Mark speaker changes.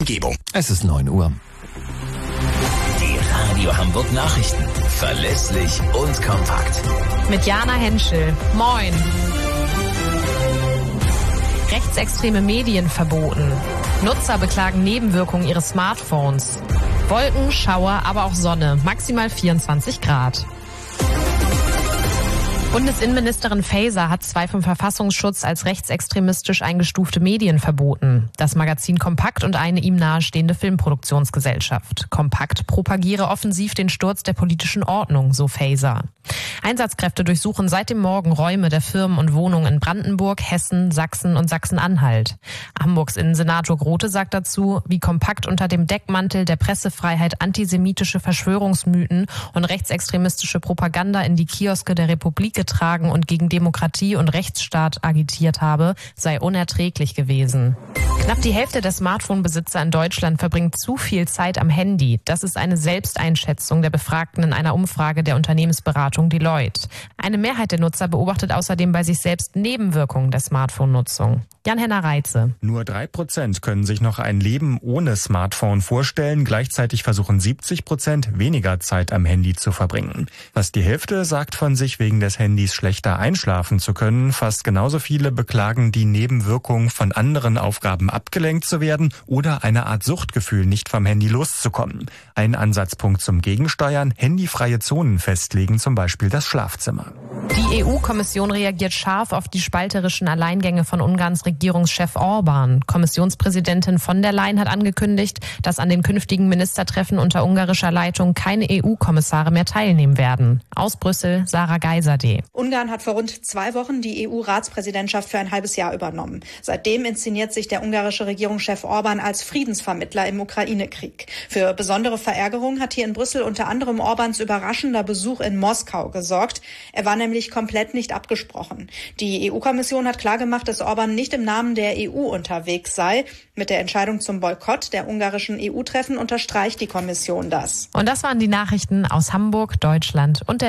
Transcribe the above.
Speaker 1: Umgebung.
Speaker 2: Es ist 9 Uhr.
Speaker 3: Die Radio Hamburg Nachrichten. Verlässlich und kompakt.
Speaker 4: Mit Jana Henschel. Moin. Rechtsextreme Medien verboten. Nutzer beklagen Nebenwirkungen ihres Smartphones. Wolken, Schauer, aber auch Sonne. Maximal 24 Grad. Bundesinnenministerin Faeser hat 2 vom Verfassungsschutz als rechtsextremistisch eingestufte Medien verboten. Das Magazin Kompakt und eine ihm nahestehende Filmproduktionsgesellschaft. Kompakt propagiere offensiv den Sturz der politischen Ordnung, so Faeser. Einsatzkräfte durchsuchen seit dem Morgen Räume der Firmen und Wohnungen in Brandenburg, Hessen, Sachsen und Sachsen-Anhalt. Hamburgs Innensenator Grote sagt dazu, wie Kompakt unter dem Deckmantel der Pressefreiheit antisemitische Verschwörungsmythen und rechtsextremistische Propaganda in die Kioske der Republik getragen und gegen Demokratie und Rechtsstaat agitiert habe, sei unerträglich gewesen. Knapp die Hälfte der Smartphone-Besitzer in Deutschland verbringt zu viel Zeit am Handy. Das ist eine Selbsteinschätzung der Befragten in einer Umfrage der Unternehmensberatung Deloitte. Eine Mehrheit der Nutzer beobachtet außerdem bei sich selbst Nebenwirkungen der Smartphone-Nutzung. Jan-Henner Reitze.
Speaker 5: Nur 3% können sich noch ein Leben ohne Smartphone vorstellen. Gleichzeitig versuchen 70% weniger Zeit am Handy zu verbringen. Fast die Hälfte sagt von sich, wegen des Handys schlechter einschlafen zu können. Fast genauso viele beklagen die Nebenwirkung, von anderen Aufgaben abgelenkt zu werden oder eine Art Suchtgefühl, nicht vom Handy loszukommen. Ein Ansatzpunkt zum Gegensteuern: handyfreie Zonen festlegen, zum Beispiel das Schlafzimmer.
Speaker 4: Die EU-Kommission reagiert scharf auf die spalterischen Alleingänge von Ungarns Regierungschef Orban. Kommissionspräsidentin von der Leyen hat angekündigt, dass an den künftigen Ministertreffen unter ungarischer Leitung keine EU-Kommissare mehr teilnehmen werden. Aus Brüssel, Sarah Geiserde.
Speaker 6: Ungarn hat vor rund 2 Wochen die EU-Ratspräsidentschaft für ein halbes Jahr übernommen. Seitdem inszeniert sich der ungarische Regierungschef Orban als Friedensvermittler im Ukraine-Krieg. Für besondere Verärgerung hat hier in Brüssel unter anderem Orbans überraschender Besuch in Moskau gesorgt. Er war nämlich komplett nicht abgesprochen. Die EU-Kommission hat klargemacht, dass Orban nicht im Namen der EU unterwegs sei. Mit der Entscheidung zum Boykott der ungarischen EU-Treffen unterstreicht die Kommission das.
Speaker 4: Und das waren die Nachrichten aus Hamburg, Deutschland und der